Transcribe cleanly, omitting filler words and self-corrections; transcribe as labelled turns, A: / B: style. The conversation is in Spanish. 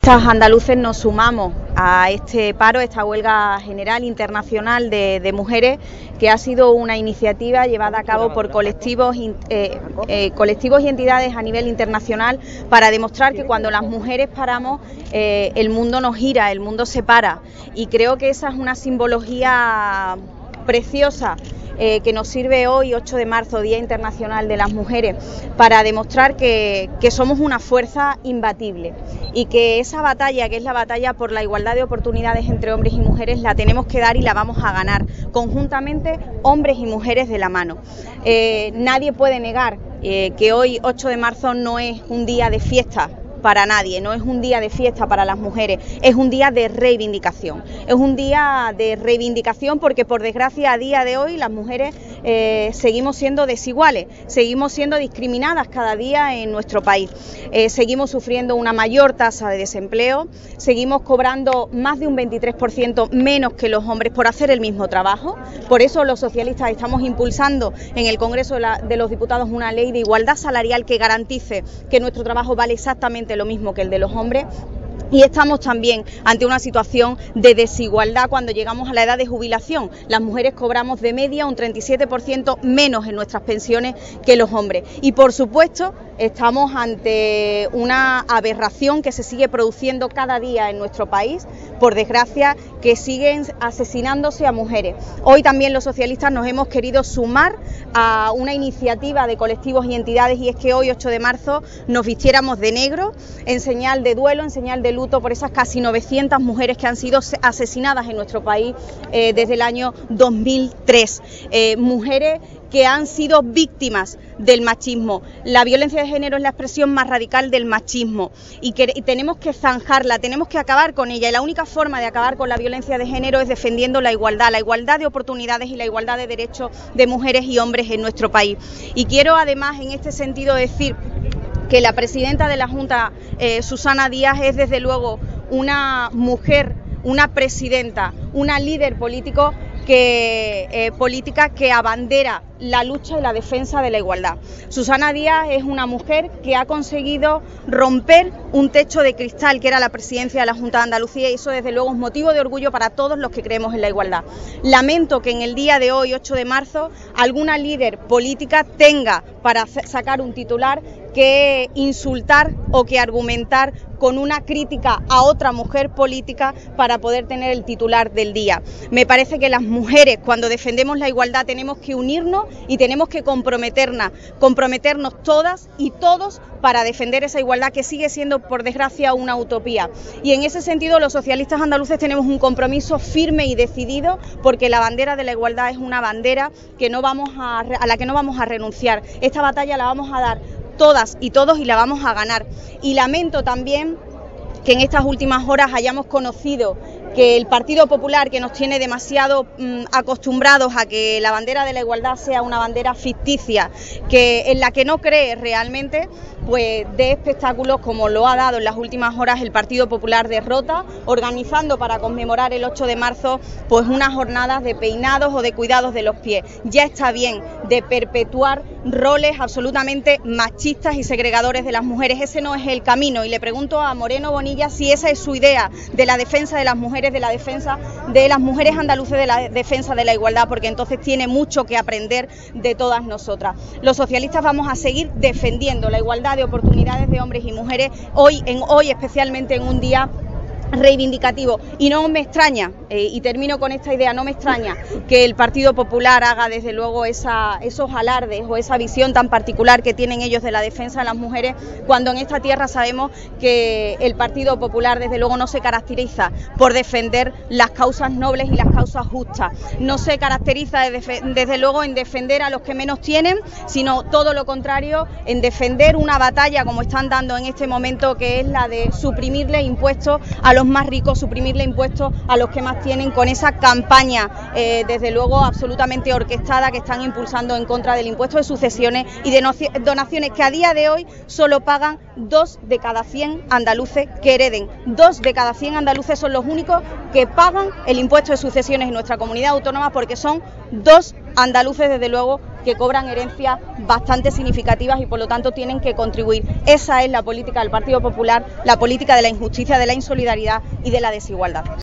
A: socialistas andaluces nos sumamos a este paro, esta huelga general internacional de mujeres, que ha sido una iniciativa llevada a cabo por colectivos y entidades a nivel internacional para demostrar que cuando las mujeres paramos, el mundo nos gira, el mundo se para. Y creo que esa es una simbología preciosa que nos sirve hoy, 8 de marzo, Día Internacional de las Mujeres, para demostrar que somos una fuerza imbatible y que esa batalla, que es la batalla por la igualdad de oportunidades entre hombres y mujeres, la tenemos que dar y la vamos a ganar conjuntamente, hombres y mujeres de la mano. Nadie puede negar que hoy, 8 de marzo, no es un día de fiesta para nadie, no es un día de fiesta para las mujeres, es un día de reivindicación. Es un día de reivindicación porque, por desgracia, a día de hoy las mujeres seguimos siendo desiguales, seguimos siendo discriminadas cada día en nuestro país. Seguimos sufriendo una mayor tasa de desempleo, seguimos cobrando más de un 23% menos que los hombres por hacer el mismo trabajo. Por eso los socialistas estamos impulsando en el Congreso de los Diputados una ley de igualdad salarial que garantice que nuestro trabajo vale exactamente lo mismo que el de los hombres. Y estamos también ante una situación de desigualdad cuando llegamos a la edad de jubilación. Las mujeres cobramos de media un 37% menos en nuestras pensiones que los hombres. Y por supuesto estamos ante una aberración que se sigue produciendo cada día en nuestro país, por desgracia, que siguen asesinándose a mujeres. Hoy también los socialistas nos hemos querido sumar a una iniciativa de colectivos y entidades, y es que hoy, 8 de marzo, nos vistiéramos de negro en señal de duelo, en señal de luto por esas casi 900 mujeres que han sido asesinadas en nuestro país desde el año 2003. Mujeres que han sido víctimas del machismo. La violencia de género es la expresión más radical del machismo y tenemos que zanjarla, tenemos que acabar con ella, y la única forma de acabar con la violencia de género es defendiendo la igualdad de oportunidades y la igualdad de derechos de mujeres y hombres en nuestro país. Y quiero además en este sentido decir que la presidenta de la Junta, Susana Díaz, es desde luego una mujer, una presidenta, una líder política que abandera la lucha y la defensa de la igualdad. Susana Díaz es una mujer que ha conseguido romper un techo de cristal que era la presidencia de la Junta de Andalucía, y eso desde luego es motivo de orgullo para todos los que creemos en la igualdad. Lamento que en el día de hoy, 8 de marzo, alguna líder política tenga para sacar un titular que insultar o que argumentar con una crítica a otra mujer política para poder tener el titular del día. Me parece que las mujeres, cuando defendemos la igualdad, tenemos que unirnos y tenemos que comprometernos todas y todos para defender esa igualdad que sigue siendo, por desgracia, una utopía. Y en ese sentido los socialistas andaluces tenemos un compromiso firme y decidido, porque la bandera de la igualdad es una bandera que a la que no vamos a renunciar. Esta batalla la vamos a dar todas y todos y la vamos a ganar. Y lamento también que en estas últimas horas hayamos conocido que el Partido Popular, que nos tiene demasiado acostumbrados a que la bandera de la igualdad sea una bandera ficticia, en la que no cree realmente, pues dé espectáculos como lo ha dado en las últimas horas el Partido Popular de Rota, organizando para conmemorar el 8 de marzo pues unas jornadas de peinados o de cuidados de los pies. Ya está bien de perpetuar roles absolutamente machistas y segregadores de las mujeres. Ese no es el camino, y le pregunto a Moreno Bonilla si esa es su idea de la defensa de las mujeres, de la defensa de las mujeres andaluces, de la defensa de la igualdad, porque entonces tiene mucho que aprender de todas nosotras. Los socialistas vamos a seguir defendiendo la igualdad de oportunidades de hombres y mujeres, hoy especialmente en un día reivindicativo. Y no me extraña, y termino con esta idea, no me extraña que el Partido Popular haga desde luego esos alardes o esa visión tan particular que tienen ellos de la defensa de las mujeres, cuando en esta tierra sabemos que el Partido Popular desde luego no se caracteriza por defender las causas nobles y las causas justas, no se caracteriza desde luego en defender a los que menos tienen, sino todo lo contrario, en defender una batalla como están dando en este momento, que es la de suprimirle impuestos a los más ricos, suprimirle impuestos a los que más tienen, con esa campaña desde luego absolutamente orquestada que están impulsando en contra del impuesto de sucesiones y de donaciones, que a día de hoy solo pagan 2 de cada 100 andaluces que hereden. 2 de cada 100 andaluces son los únicos que pagan el impuesto de sucesiones en nuestra comunidad autónoma, porque son 2 andaluces desde luego que cobran herencias bastante significativas y por lo tanto tienen que contribuir. Esa es la política del Partido Popular, la política de la injusticia, de la insolidaridad y de la desigualdad.